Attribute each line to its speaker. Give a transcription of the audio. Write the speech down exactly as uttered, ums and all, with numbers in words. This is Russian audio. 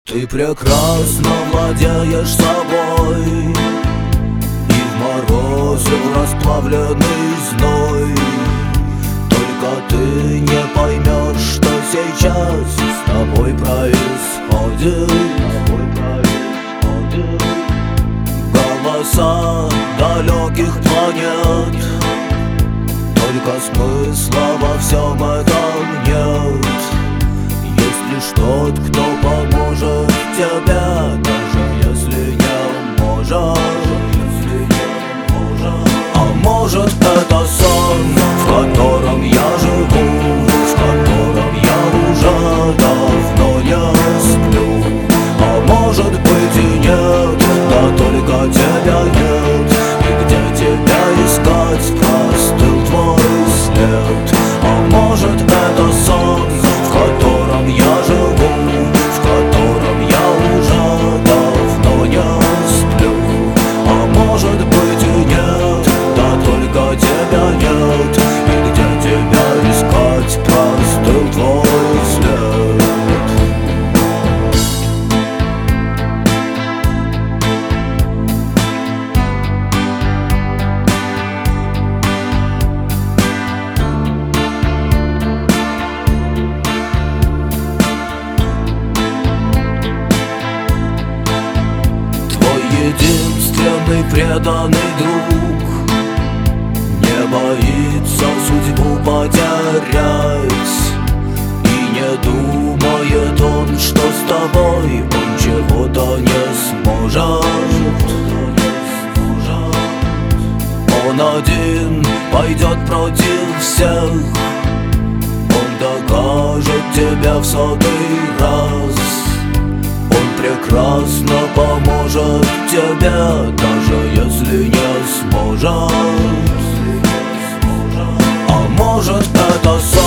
Speaker 1: Ты прекрасно владеешь собой, и в морозе в расплавленный зной. Только ты не поймешь, что сейчас с тобой происходит. Голоса далеких планет, только смысла во всем этом нет. Есть лишь тот, кто поможет тебе, даже если не может. А может, это сон, в котором я живу, в котором я уже давно не сплю. А может быть и нет, да только тебя нет. И где тебя искать, простыл твой след. А может, это сон, в котором я живу, в котором я уже давно не сплю. А может быть и нет, да только тебя нет. И где тебя искать, простыл твой след. Единственный преданный друг не боится судьбу потерять. И не думает он, что с тобой он чего-то не сможет. Он один пойдет против всех, он докажет тебе в сотый раз. Он прекрасно поможет тебе, даже если не сможет. А может, это сон.